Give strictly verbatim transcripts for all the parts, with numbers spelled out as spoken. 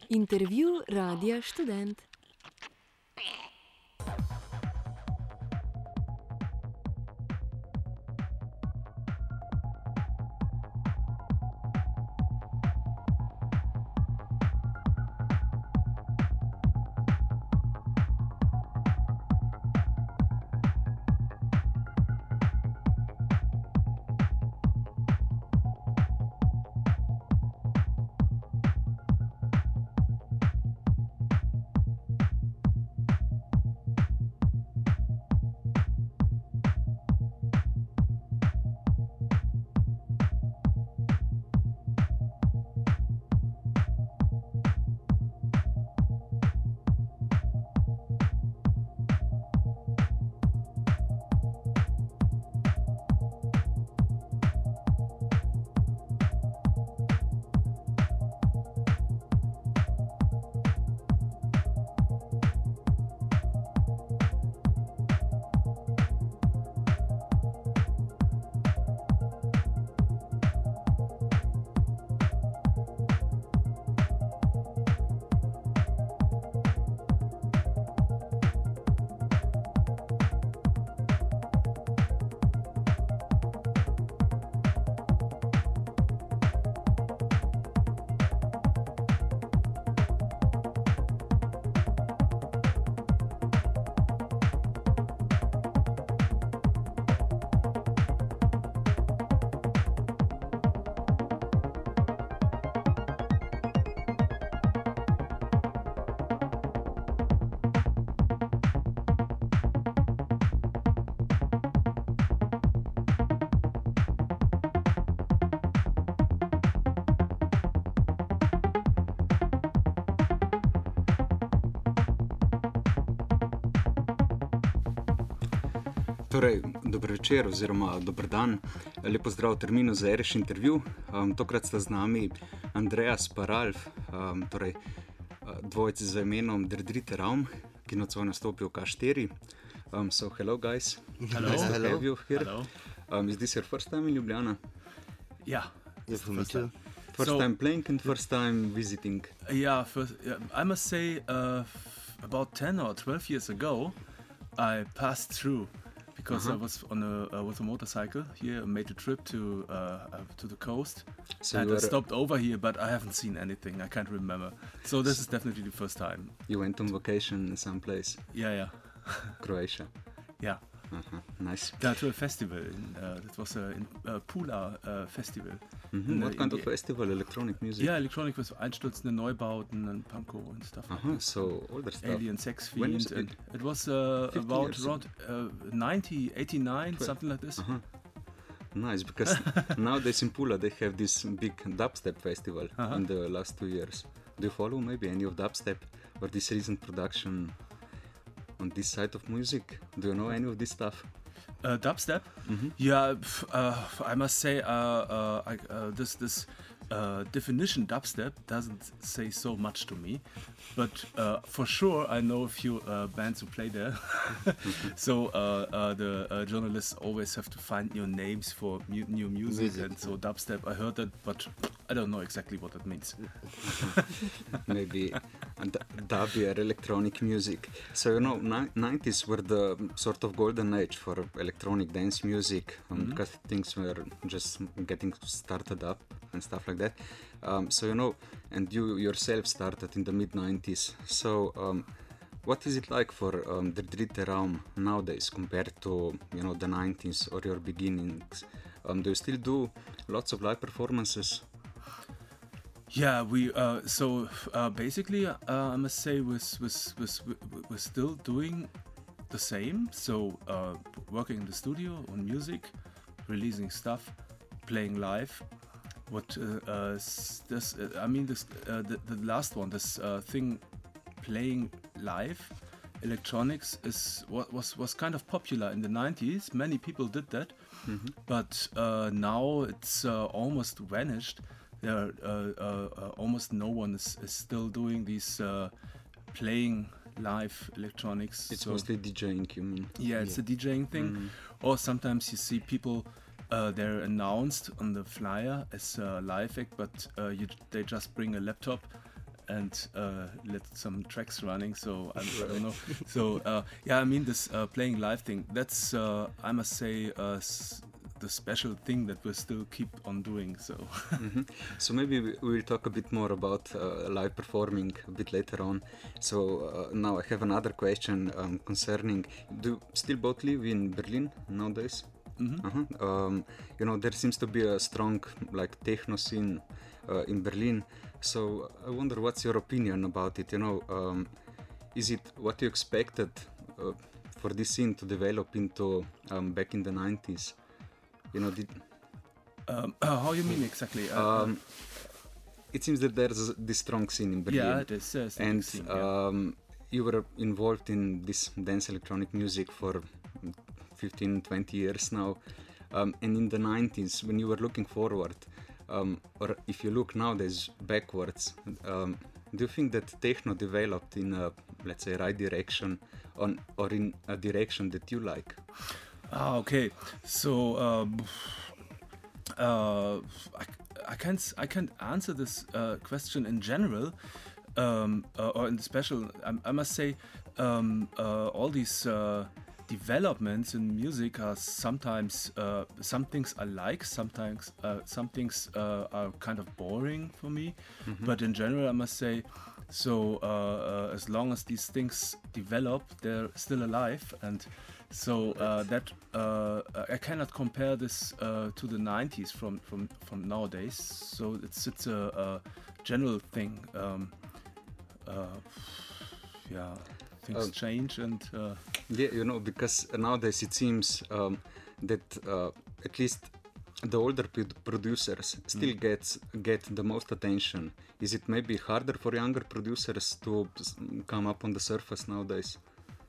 Intervju Radia Študent. Torej, dober večer oziroma dober dan, lepo zdrav v terminu za Ereš intervju. Um, tokrat sta z nami Andreas pa Ralf, um, torej dvojci z imenom Der dritte Raum, ki nocoj nastopijo v K štiri. Um, so hello guys. Hello. Nice to Hello. have you here. Hello. Um, is this your first time in Ljubljana? Yeah. Yes, for me too. First So- time playing and first time visiting. Yeah, first, yeah, I must say, uh, f- about ten or twelve years ago, I passed through because Uh-huh. I was on a uh, with a motorcycle here, made a trip to uh, uh, to the coast, So and you, I were, stopped over here, but I haven't seen anything. I can't remember. So this is definitely the first time. you went on vacation someplace, Yeah, yeah, Croatia. yeah. Uh-huh. Nice. Yeah, to a festival. In, uh, that was a in, uh, Pula uh, festival. Mhm. In What the- kind in of the- festival? Electronic music? Yeah, electronic was Einstürzende Neubauten and Panko and stuff like Uh-huh. that. So older stuff. Alien Sex When was Fiend. it? And it was uh, fifty about years around uh, ninety, eighty-nine, Twelve. something like this. Uh-huh. Nice, because nowadays in Pula they have this big dubstep festival Uh-huh. in the last two years. Do you follow maybe any of dubstep or this recent production on this side of music? Do you know any of this stuff? Uh, dubstep? Mhm. Yeah, pff, uh, I must say, uh, uh, I, uh, this this uh, definition dubstep doesn't say so much to me, but uh, for sure I know a few uh, bands who play there. So uh, uh, the uh, journalists always have to find new names for mu- new music, Music. and so dubstep. I heard that, but I don't know exactly what that means. Maybe d- dub or electronic music. So you know, ni- nineties were the sort of golden age for electronic dance music, um, Mhm. because things were just getting started up and stuff like that. Um, so you know, and you yourself started in the mid nineties. So um, what is it like for um, Der dritte Raum nowadays compared to you know the nineties or your beginnings? Um, do you still do lots of live performances? Yeah, we uh, so uh, basically, uh, I must say, we're, we're, we're, we're still doing the same. So uh, working in the studio on music, releasing stuff, playing live. What uh, uh, s- this? Uh, I mean, this uh, the, the last one, this uh, thing, playing live, electronics is what was was kind of popular in the nineties. Many people did that, Mhm. but uh, now it's uh, almost vanished. There, are, uh, uh, uh, almost no one is, is still doing these uh, playing live electronics. It's So- mostly DJing, you mean? yeah, it's Yeah. a DJing thing. Mhm. Or sometimes you see people, uh, they're announced on the flyer as a live act, but uh, you, they just bring a laptop and uh, let some tracks running. So I, I don't know. So uh, yeah, I mean this uh, playing live thing. That's uh, I must say uh, s- the special thing that we still keep on doing. So hmm So maybe we will talk a bit more about uh, live performing a bit later on. So uh, now I have another question um, concerning. Do you still both live in Berlin nowadays? Mm-hmm. Uh-huh. Um, you know, there seems to be a strong like techno scene uh, in Berlin. So I wonder what's your opinion about it. You know, um, is it what you expected uh, for this scene to develop into um, back in the nineties? You know, did, um, uh, how you mean exactly? Uh, um, it seems that there's this strong scene in Berlin. yeah, it is. Uh, it's a big And scene, yeah. um, you were involved in this dance electronic music for fifteen, twenty years now. Um, and in the nineties, when you were looking forward, um, or if you look nowadays backwards, um, do you think that techno developed in a, let's say, right direction, on, or in a direction that you like? Ah, okay. So um, uh, I, I can't s- I can't answer this uh, question in general, um, uh, or in special. I, I must say, um, uh, all these uh, developments in music are sometimes uh, some things I like, sometimes uh, some things uh, are kind of boring for me. But in general, I must say. So uh, uh, as long as these things develop, they're still alive, and so uh, that uh, I cannot compare this uh, to the nineties from, from, from nowadays. So it's it's a, a general thing. Um, uh, yeah, things Um, change, and uh, Yeah, you know, because nowadays it seems um, that uh, at least the older p- producers still gets get the most attention. Is it maybe harder for younger producers to s- come up on the surface nowadays?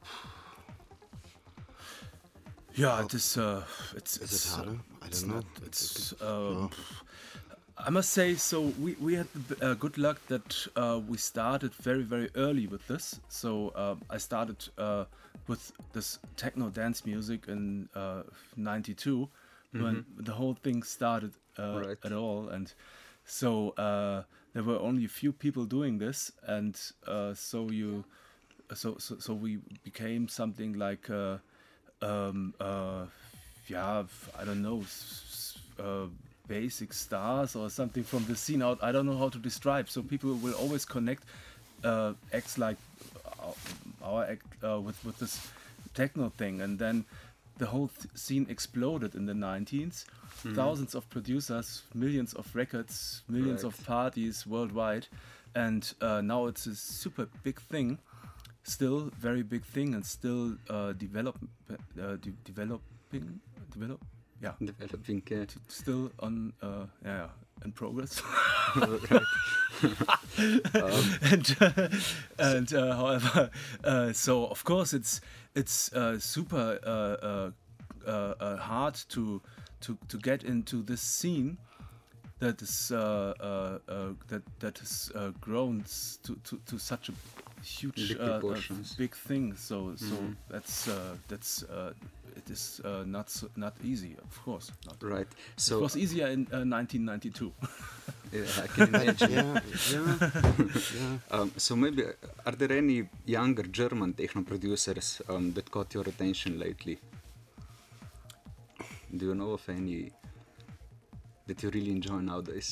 yeah, it is. Uh, it's Is it's it uh, harder? I it's don't know. not. It- It's. it- Um, yeah. I must say, so we, we had the b- uh, good luck that uh, we started very, very early with this. So uh, I started uh, with this techno dance music in uh, ninety-two when the whole thing started uh, Right. at all. And so uh, there were only a few people doing this. And uh, so you, so, so, so we became something like, uh, um, uh, yeah, f- I don't know, s- s- uh, basic stars or something from the scene out. I don't know how to describe. So people will always connect uh, acts like our, our act uh, with with this techno thing, and then the whole th- scene exploded in the nineties. Thousands of producers, millions of records, millions of Right. parties worldwide, and uh, now it's a super big thing. Still very big thing, and still uh, develop, uh, de- developing, develop, yeah, Developing, uh, t- still on, uh, yeah, yeah, in progress. right. and uh, and uh, however, uh, so of course it's it's uh, super uh, uh, uh, uh, hard to to to get into this scene that is uh, uh, uh, that that has uh, grown s- to, to to such a huge Big uh, uh, proportions. big thing. So so that's uh, that's uh, it is uh, not so, not easy, of course. Not. Right. It So was easier in uh, nineteen ninety-two. yeah, I can imagine. Yeah, yeah, yeah. Um, so maybe uh, are there any younger German techno producers um, that caught your attention lately? Do you know of any that you really enjoy nowadays?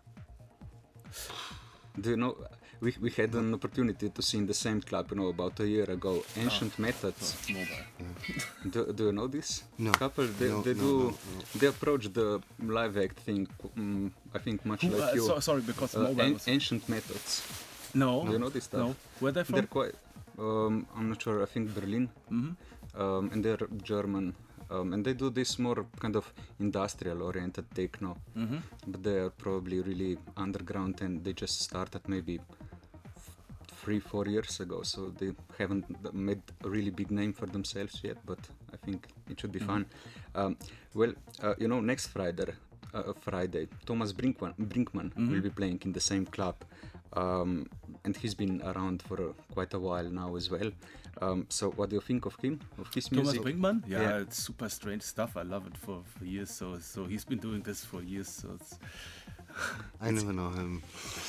Do you know? We, we had an opportunity to see in the same club, you know, about a year ago, Ancient Methods. Mobile. Do, do you know this No. couple? They, No, they no, do. no, no. They approach the live act thing. Um, I think much Who, like uh, you. so, sorry, because Uh, mobile An- was... Ancient Methods. No. Do you know this stuff? No. Where they from? They're quite. Um, I'm not sure. I think Berlin. Mm-hmm. Um, and they're German. Um, and they do this more kind of industrial-oriented techno. Mm-hmm. But they are probably really underground, and they just started maybe three, four years ago. So they haven't made a really big name for themselves yet. But I think it should be fun. Um, well, uh, you know, next Friday, uh, Friday, Thomas Brinkman, Brinkman will be playing in the same club. Um, and he's been around for uh, quite a while now as well. Um, so what do you think of him, of his Thomas music? Brinkmann? Yeah, Yeah. it's super strange stuff. I love it for, for years. So so he's been doing this for years. So it's, I never know him.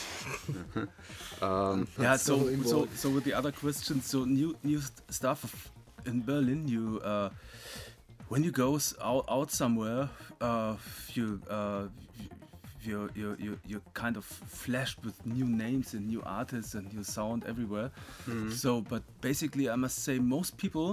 Um, Yeah, so so so involved. so with the other questions, so new new st- stuff of- in Berlin. You uh, when you go s- out, out somewhere, uh, you uh, you you you you're kind of flashed with new names and new artists and new sound everywhere. So, but basically, I must say, most people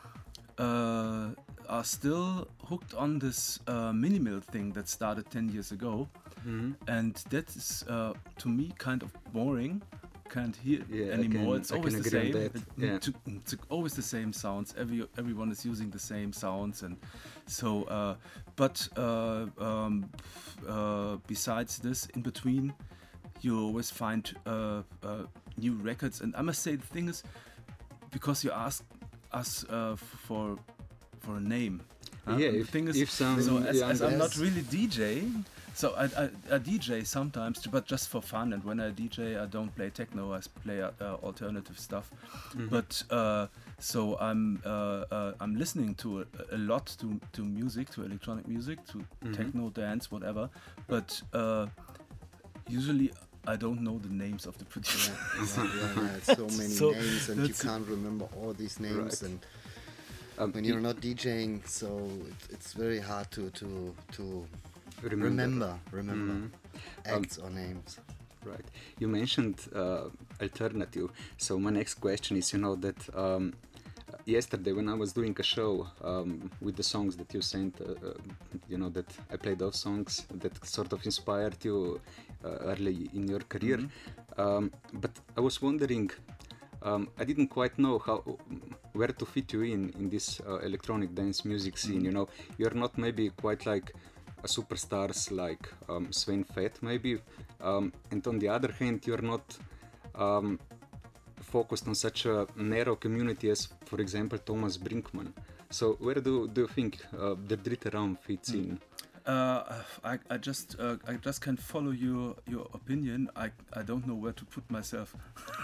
uh, are still hooked on this uh, minimal thing that started ten years ago, and that is uh, to me kind of boring. Can't hear it Yeah, I anymore. can- it's I always can the agree on same. that, It- yeah. to- it's always the same sounds. Every everyone is using the same sounds, and so. Uh, but uh, um, uh, besides this, in between, you always find uh, uh, new records. And I must say, the thing is, because you asked us uh, for for a name. huh? Yeah, And the if- thing is, if some so as, as I'm not Yes. really DJing, so I, I, I D J sometimes, but just for fun. And when I D J, I don't play techno. I s- play uh, uh, alternative stuff. But uh, so I'm uh, uh, I'm listening to a, a lot to to music, to electronic music, to techno, dance, whatever. But uh, usually I don't know the names of the producers. Yeah, yeah, yeah, it's so many So names, and you that's- can't remember all these names. Right. And um, when you're not DJing, so it, it's very hard to to to Remember. remember remember, Um, acts or names. Right. You mentioned uh, alternative. So my next question is, you know, that um, yesterday when I was doing a show um, with the songs that you sent, uh, uh, you know, that I played those songs that sort of inspired you uh, early in your career. Um, but I was wondering, um, I didn't quite know how where to fit you in in this uh, electronic dance music scene. You know, you're not maybe quite like a superstars like um, Sven Fett maybe, um, and on the other hand, you're not um, focused on such a narrow community as, for example, Thomas Brinkman. So where do do you think uh, the Dritte Raum fits in? Uh, I, I just uh, I just can follow your your opinion. I, I don't know where to put myself.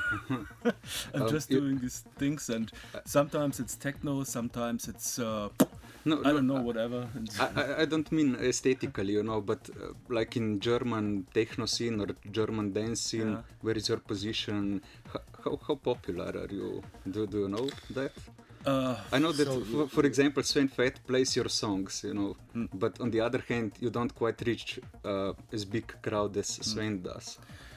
I'm Um, just you- doing these things, and sometimes it's techno, sometimes it's uh, No, I don't no, know, whatever. And I, I, I don't mean aesthetically, you know, but uh, like in German techno scene or German dance scene, Yeah. where is your position? How, how, how popular are you? Do, do you know that? uh, I know that, So for, you- for example, Sven Fett plays your songs, you know, Mm. but on the other hand, you don't quite reach uh, as big crowd as Mm. Sven does.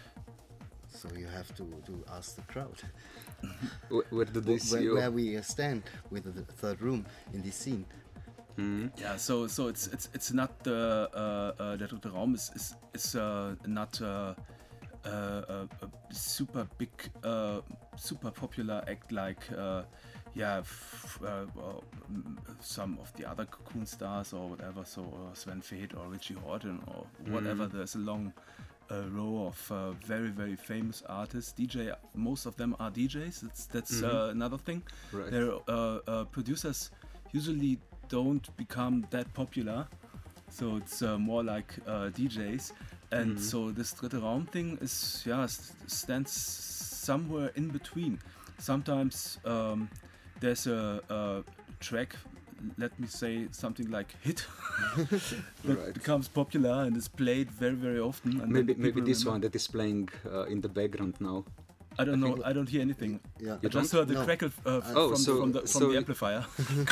So you have to to ask the crowd Where, where do they see where, you? where we uh, stand with the third room in this scene. yeah, so so it's it's it's not the uh, uh, der dritte Raum is is is uh, not uh, uh, a, a super big uh, super popular act like uh, yeah f- uh, well, mm, some of the other Cocoon stars or whatever. So uh, Sven Feth or Richie Horton or whatever. There's a long uh, row of uh, very very famous artists. D J, most of them are D Js. That's that's uh, another thing. Right. Their uh, uh, producers usually don't become that popular, so it's uh, more like uh, D Js. And so this Dritte Raum thing is yeah s- stands somewhere in between. Sometimes um, there's a, a track, let me say something like hit, that Right. becomes popular and is played very very often. And Maybe then maybe people this remember- one that is playing uh, in the background now. I don't I know. think- I don't hear anything. Yeah. I just heard the No. crackle uh, f- Oh, from, so- from the from so the you- amplifier.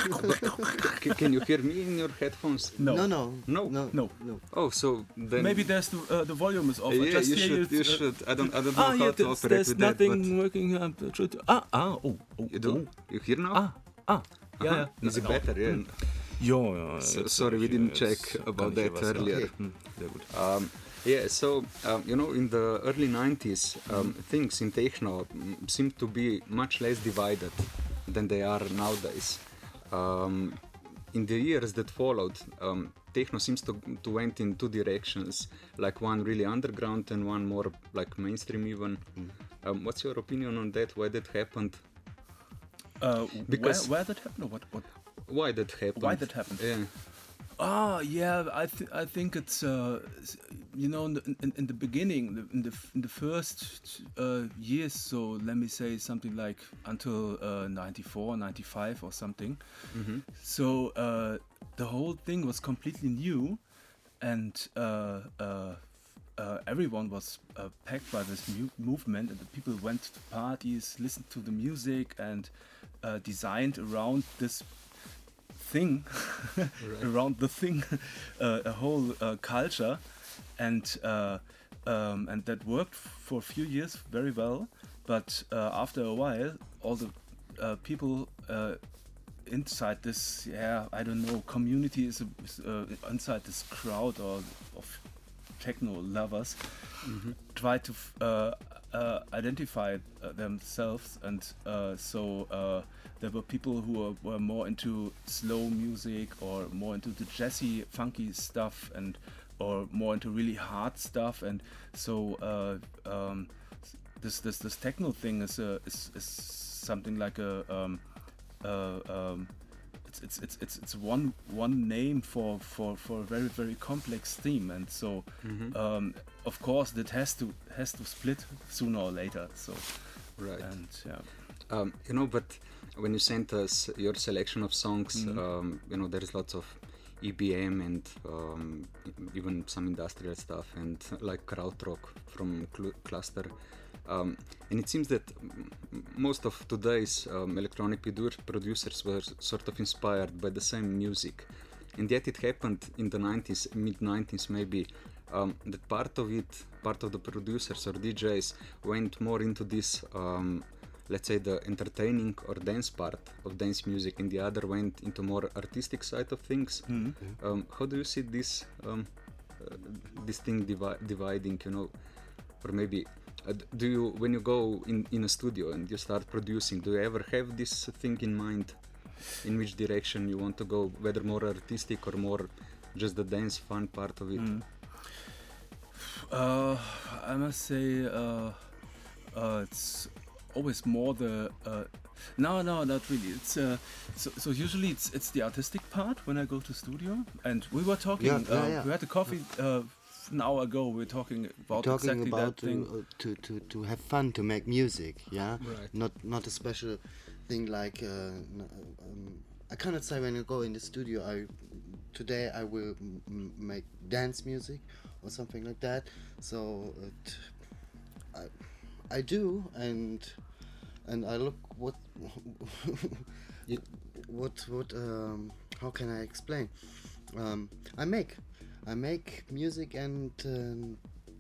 C- can you hear me in your headphones? No. No, no, No? no, No. no. Oh, so then Maybe there's the uh, the volume is off. I yeah, just you hear should. You uh, should. I don't. I don't know Ah, how yeah, to there's, operate there's with nothing that. working. Uh, the truth- ah, ah, oh, oh, But you do. oh. You hear now? Ah, ah, yeah, Uh-huh. yeah. Is it No. better? Yeah. Ja, ja. So- jetzt, sorry, we ich, didn't jetzt check kann about ich hier that was sagen. earlier. Okay. Hm, sehr gut. Um, yeah, so um, you know, in the early nineties, um, things in techno mm, seemed to be much less divided than they are nowadays. Um, in the years that followed, um, techno seems to, to went in two directions, like one really underground and one more like mainstream even. Um, what's your opinion on that? Why that happened? Uh, Because- where, where that happened or what? what? Why that happened? Why that happened? Yeah. Ah, yeah. I th- I think it's uh, s- you know in the, in, in the beginning, the- in the f- in the first uh, years. So let me say something like until uh, ninety-four, ninety-five or something. So uh, the whole thing was completely new, and uh, uh, uh, everyone was uh, packed by this mu- movement, and the people went to parties, listened to the music, and uh, designed around this thing, around the thing, uh, a whole uh, culture, and uh, um, and that worked for a few years very well. But uh, after a while, all the uh, people uh, inside this, yeah, I don't know, community is, a, is uh, inside this crowd or of techno lovers, mm-hmm. try to f- uh, uh, identify uh, themselves, and uh, so uh, there were people who were, were more into slow music or more into the jazzy, funky stuff, and or more into really hard stuff, and so uh, um, this this this techno thing is a, is, is something like a um, uh, um, it's, it's it's it's it's one one name for, for, for a very very complex theme, and so mm-hmm. um, of course that has to has to split sooner or later. So right, and yeah, um, you know, but when you sent us your selection of songs, mm-hmm. um, you know, there is lots of E B M and um, even some industrial stuff and like krautrock from Cl- Cluster. Um, and it seems that m- most of today's um, electronic produ- producers were s- sort of inspired by the same music. And yet it happened in the nineties, mid nineties maybe, um, that part of it, part of the producers or D Js went more into this, um, let's say the entertaining or dance part of dance music, and the other went into more artistic side of things. Mm-hmm. Um, how do you see this, um, uh, this thing divi- dividing, you know, or maybe Uh, do you, when you go in, in a studio and you start producing, do you ever have this thing in mind, in which direction you want to go, whether more artistic or more just the dance fun part of it? Mm. Uh, I must say uh, uh, it's always more the uh, no no not really. It's uh, so, so usually it's it's the artistic part when I go to studio, and we were talking. Yeah, uh, yeah, yeah. We had a coffee. Uh, An hour ago, we were talking about talking exactly about that thing. To, uh, to to to have fun, to make music, yeah. Right. Not not a special thing like. Uh, n- um, I cannot say when I go in the studio. I today I will m- m- make dance music or something like that. So it, I I do, and and I look what what what um, how can I explain? Um, I make. I make music and um,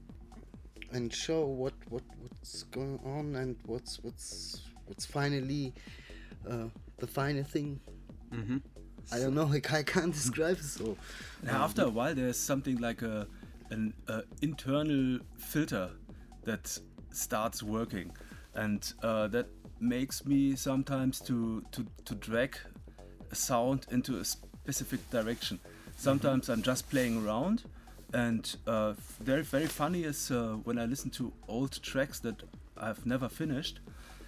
and show what, what what's going on and what's what's what's finally uh, the final thing. Mm-hmm. I don't know. I can't, I can't describe it. So Now, um, after a while, there's something like a an uh, internal filter that starts working, and uh, that makes me sometimes to to to drag a sound into a specific direction. Sometimes I'm just playing around, and uh, very very funny is uh, when I listen to old tracks that I've never finished.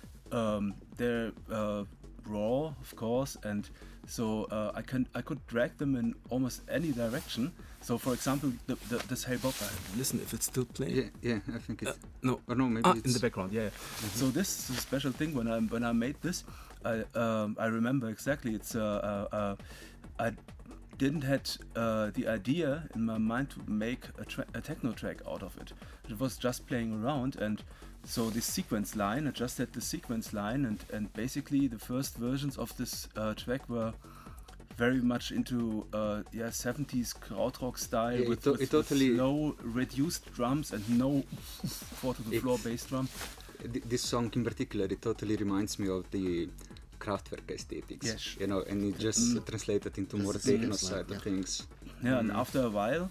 Um, they're uh, raw, of course, and so uh, I can I could drag them in almost any direction. So, for example, the, the, this Hey Bob. I listen if it's still playing. Yeah, yeah, I think it's Uh, no, or no, maybe ah, it's in the background. Yeah. yeah. Mm-hmm. So this is a special thing when I when I made this. I um, I remember exactly. It's uh, uh, uh, I didn't had uh, the idea in my mind to make a, tra- a techno track out of it. It was just playing around, and so this sequence line, I just had the sequence line, and, and basically the first versions of this uh, track were very much into uh, yeah seventies krautrock style, Yeah, with, it to- with, it totally- with no reduced drums and no four to the floor It's- bass drum. Th- this song in particular, it totally reminds me of the Kraftwerk aesthetics. Yes. You know, and it just Mm. translated into more This is techno like, side yeah. of things. Yeah, and Mm. after a while,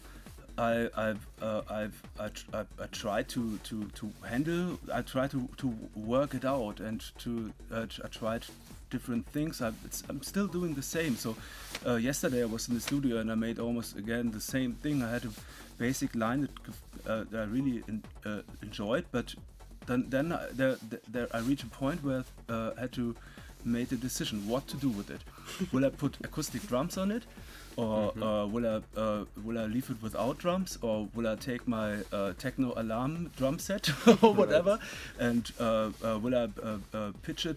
I I've uh, I've I, tr- I, I tried to, to, to handle. I tried to, to work it out, and to uh, tr- I tried different things. I, it's, I'm still doing the same. So uh, yesterday I was in the studio and I made almost again the same thing. I had a basic line that, uh, that I really in, uh, enjoyed, but then then I, there, there I reached a point where uh, I had to make a decision what to do with it. Will I put acoustic drums on it? Or Mhm. uh, will I uh, will I leave it without drums, or will I take my uh, techno alarm drum set or whatever, and uh, uh, will I uh, uh, pitch it f-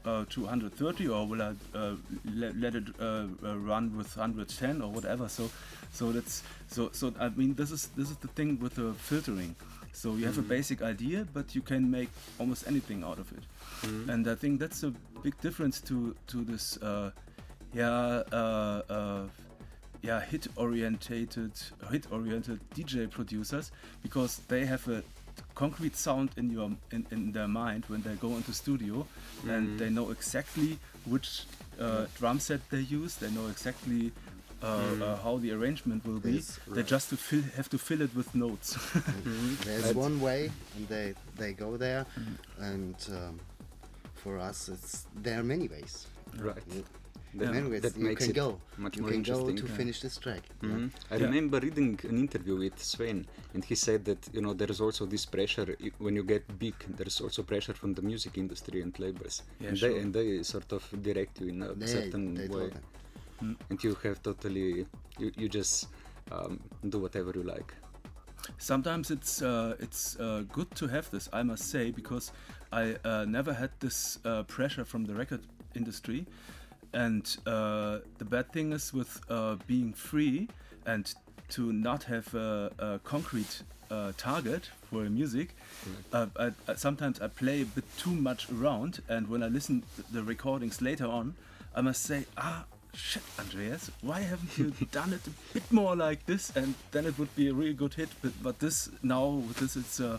uh, to one hundred thirty, or will I uh, le- let it uh, uh, run with one hundred ten or whatever? So, so that's so so. I mean, this is this is the thing with the filtering. So you have a basic idea, but you can make almost anything out of it. Mm-hmm. And I think that's a big difference to to this, uh, yeah, uh, uh, yeah, hit-orientated, hit-oriented D J producers, because they have a concrete sound in your in, in their mind when they go into studio, mm-hmm. and they know exactly which uh, drum set they use. They know exactly Uh, mm. uh, how the arrangement will be. Yes, right. They just to fill, have to fill it with notes. mm-hmm. There's and one way, and they they go there, mm. and um, for us, it's there are many ways. Right. You, there are yeah. many ways that you makes can it go. Much you more can interesting. go to yeah. finish this track. Mm-hmm. Yeah. I yeah. remember reading an interview with Sven, and he said that you know there is also this pressure I- when you get big. There is also pressure from the music industry and labels, yeah, and sure. they and they sort of direct you in a they, certain they way. Mm. And you have totally, you, you just um, do whatever you like. Sometimes it's uh, it's uh, good to have this, I must say, because I uh, never had this uh, pressure from the record industry. And uh, the bad thing is with uh, being free and to not have a, a concrete uh, target for music, mm. uh, I, I, sometimes I play a bit too much around, and when I listen to the recordings later on, I must say, ah, shit, Andreas, why haven't you done it a bit more like this? And then it would be a really good hit. But, but this now, this it's uh,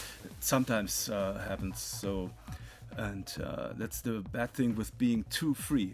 sometimes uh, happens. So, and uh, that's the bad thing with being too free.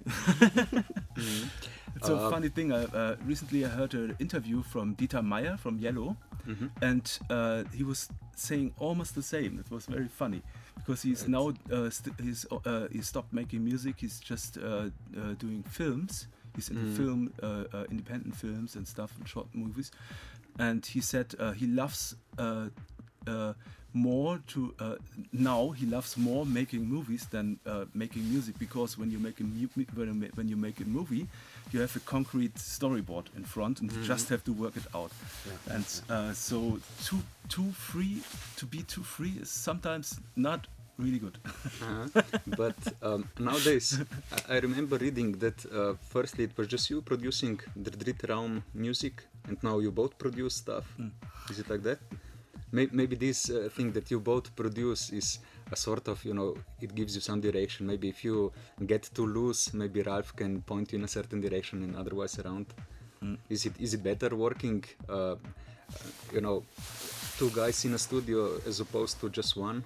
mm-hmm. It's uh, a funny thing. I, uh, recently, I heard an interview from Dieter Meier from Yellow, mm-hmm. and uh, he was saying almost the same. It was very funny. Because he's right. now uh, st- he's uh, he stopped making music. He's just uh, uh, doing films. He's in mm. film, uh, uh, independent films and stuff, and short movies. And he said uh, he loves uh, uh, more to uh, now. He loves more making movies than uh, making music, because when you make a mu- when, you ma- when you make a movie, you have a concrete storyboard in front, and mm. you just have to work it out. Yeah. And uh, so too too free to be too free is sometimes not really good. uh-huh. But um, nowadays, I, I remember reading that uh, firstly it was just you producing the Dritte Raum music, and now you both produce stuff. Mm. Is it like that? Maybe, maybe this uh, thing that you both produce is a sort of, you know, it gives you some direction. Maybe if you get too loose, maybe Ralph can point you in a certain direction and otherwise around. Mm. Is it is it better working, uh, uh, you know, two guys in a studio as opposed to just one?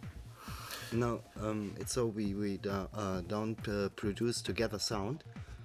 No, um, it's so we we do, uh, don't uh, produce together sound.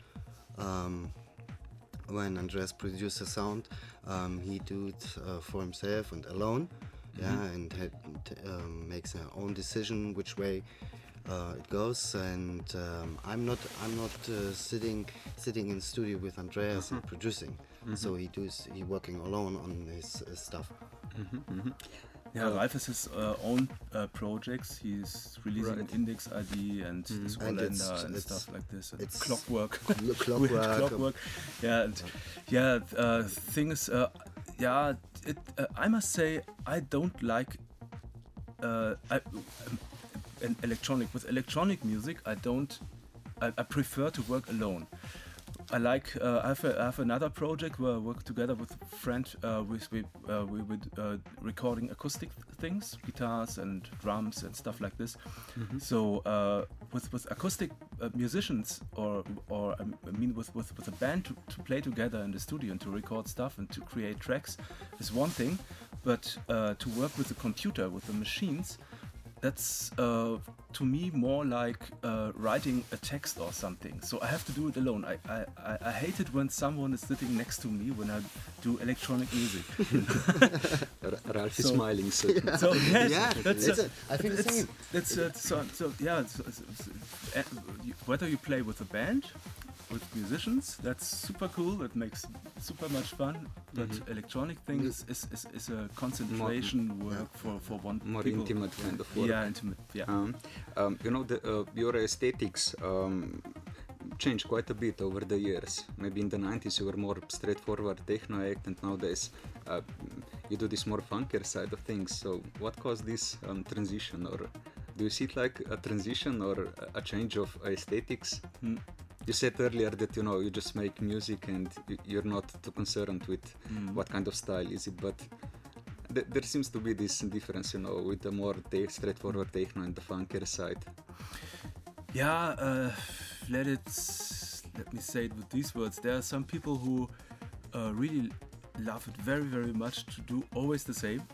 Um, when Andreas produces a sound, um, he do it uh, for himself and alone, mm-hmm. yeah, and had, um, makes an own decision which way uh, it goes. And um, I'm not I'm not uh, sitting sitting in studio with Andreas mm-hmm. and producing. Mm-hmm. So he does he working alone on his uh, stuff. Mm-hmm, mm-hmm. Yeah, Ralph has his uh, own uh, projects. He's releasing right. an Index I D and mm. this Holländer and, it's, and it's, stuff like this. And it's Clockwork. Clockwork. Clockwork. Yeah, and, yeah. Uh, thing is, uh, yeah. It. Uh, I must say, I don't like. Uh, I, um, an electronic with electronic music. I don't. I, I prefer to work alone. I like. Uh, I, have a, I have another project where I work together with a friend. Uh, with we uh, we would uh, recording acoustic things, guitars and drums and stuff like this. Mm-hmm. So uh, with with acoustic uh, musicians, or or um, I mean with, with, with a band to, to play together in the studio and to record stuff and to create tracks is one thing, but uh, to work with the computer, with the machines, that's uh, to me more like uh, writing a text or something. So I have to do it alone. I, I, I, I hate it when someone is sitting next to me when I do electronic music. Ralph is so, smiling. So, yeah. so yes, yeah, that's it's a, a, I think it's, the same. It's, uh, so, so yeah, it's, it's, it's, uh, whether you play with a band, with musicians, that's super cool. It makes super much fun. But mm-hmm. electronic thing is, is, is, is a concentration more, work yeah. for, for one more people. intimate kind of work. Yeah, intimate. Yeah. Um, um, you know, the, uh, your aesthetics um, changed quite a bit over the years. Maybe in the nineties you were more straightforward techno act, and nowadays uh, you do this more funkier side of things. So what caused this um, transition, or do you see it like a transition or a- a change of aesthetics? Mm. You said earlier that you know you just make music and y- you're not too concerned with Mm. what kind of style is it, but th- there seems to be this difference, you know, with the more te- straightforward techno and the funkier side. Yeah, uh, let it. Let me say it with these words. There are some people who uh, really love it very, very much to do always the same,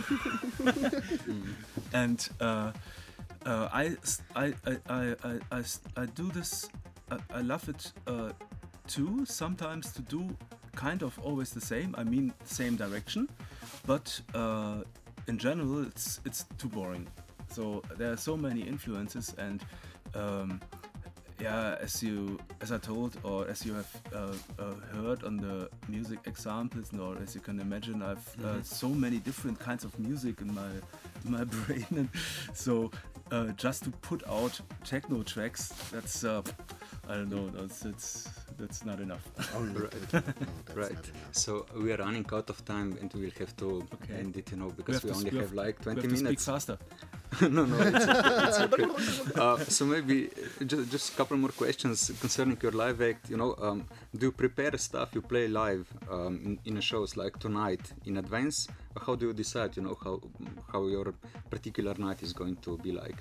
and uh, uh, I, s- I, I, I, I- I s- I do this. I, I love it uh, too. Sometimes to do kind of always the same. I mean, same direction, but uh, in general, it's it's too boring. So there are so many influences, and um, yeah, as you as I told, or as you have uh, uh, heard on the music examples, or as you can imagine, I've uh, so many different kinds of music in my in my brain, and so uh, just to put out techno tracks, that's uh, I don't know, that's it's that's not enough. Oh, no, Right. no, that's Right. not enough. So we are running out of time and we will have to Okay. end it, you know, We because we, to- only we have, like we twenty have to minutes. speak faster. no, no, it's okay. It's okay. Uh, so maybe just just a couple more questions concerning your live act. You know, um, do you prepare stuff you play live um, in, in a shows like tonight in advance, or how do you decide? You know how how your particular night is going to be like?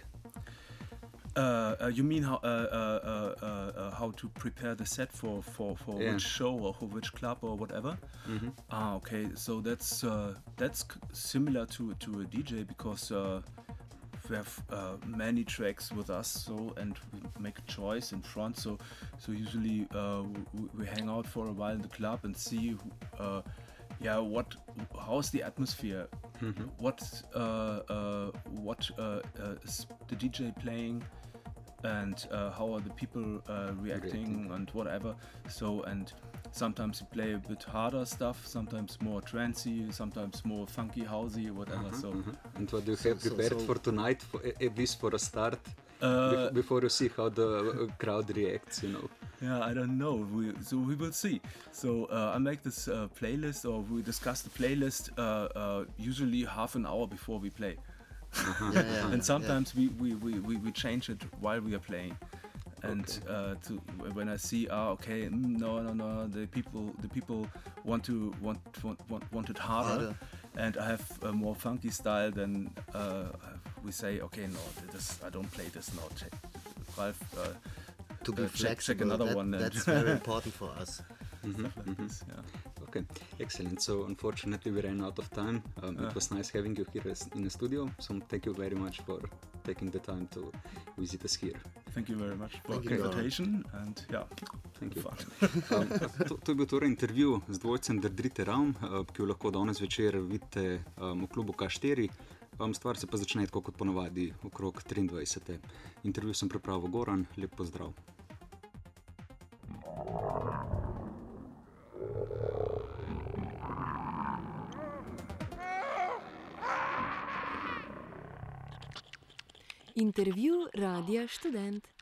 Uh, uh, you mean how uh, uh, uh, uh, how to prepare the set for for, for Yeah. which show or for which club or whatever? Mhm. Ah, okay. So that's uh, that's c- similar to to a D J because uh, we have uh, many tracks with us. So and we make a choice in front. So so usually uh, we, we hang out for a while in the club and see. Who, uh, yeah, what? How's the atmosphere? What? Uh, uh, what uh, uh, is the D J playing? And uh, how are the people uh, reacting Reacting. and whatever. So and sometimes you play a bit harder stuff, sometimes more trancey, sometimes more funky, housey, whatever. So Mhm. And what do you So- have so- prepared so- for tonight, for, a- at least for a start, uh, bef- before you see how the uh, crowd reacts? You know. yeah, I don't know. We, so we will see. So uh, I make this uh, playlist, or we discuss the playlist uh, uh, usually half an hour before we play. Yeah, yeah, And sometimes we, we, we, we, we change it while we are playing. And Okay. uh, to when I see, ah, okay, mm, no, no, no, the people, the people want to want want want, want it harder, Harder. and I have a more funky style. Then uh, we say, okay, no, this I don't play this now. Check, Ralph, uh, To be uh, check, flexible, check another that- one. And that's very important for us. stuff like this, yeah. Okay, excellent. So unfortunately we ran out of time. Um, Yeah. It was nice having you here as- in the studio. So thank you very much for taking the time to visit us here. Thank you very much for Thank the you, Laura. invitation, and yeah, Thank you. fun. Um, to, to je bil torej intervju z dvojcem Drdrite Raum, uh, ki jo lahko danes večer vidite um, v klubu K štiri. Um, stvar se pa začne tako kot ponavadi okrog triindvajsete. Intervju sem pripravil Goran, lep pozdrav. Intervju Radia Študent.